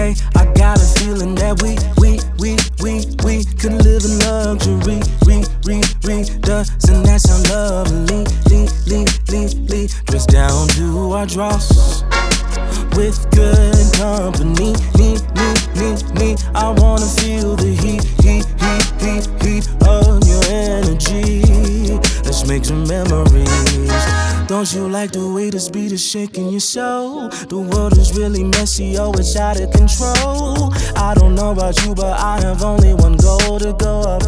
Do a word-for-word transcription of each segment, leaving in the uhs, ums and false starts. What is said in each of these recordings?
Hey, I got a feeling that we, we, we, we, we could live in luxury. Re, re, re, doesn't that sound lovely? Lee, lee, lee, lee, dressed down to our drawers with good company. Me, me, me, me, I wanna feel the heat, heat, heat, heat, heat of your energy. Let's make some memories. Don't you like the way this beat is shaking your soul? The world is really messy, oh, it's out of control. I don't know about you, but I have only one goal to go up.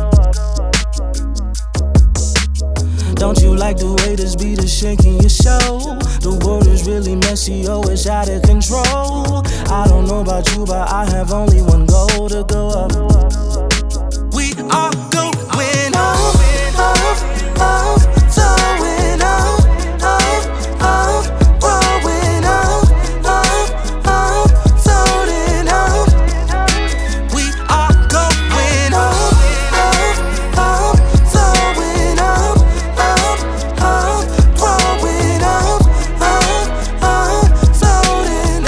Don't you like the way this beat is shaking your soul? The world is really messy, oh, it's out of control. I don't know about you, but I have only one goal to go up. We are going up, up, up, going up, up, up, growing up, up, up, floating up. We are going up, up, up, flowing up, up, up, growing up, up, up, floating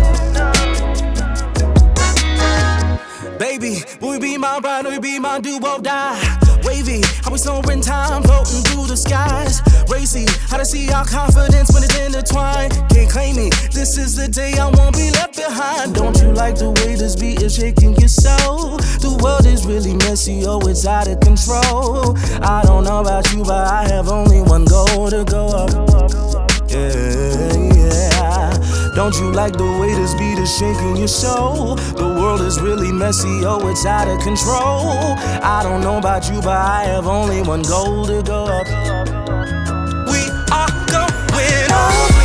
up. Baby, will you be my bride or you be my do or die? Wavy, how we soaring time, floating through the skies. Racy, how to see our confidence when it's intertwined. Can't claim it, this is the day I won't be left behind. Don't you like the way this beat is shaking your soul? The world is really messy, oh, it's out of control. I don't know about you, but I have only one goal to go up. Yeah, yeah. Don't you like the way this beat is shaking your soul? The world is really messy, oh, it's out of control. I don't know about you, but I have only one goal to go up. We are going up.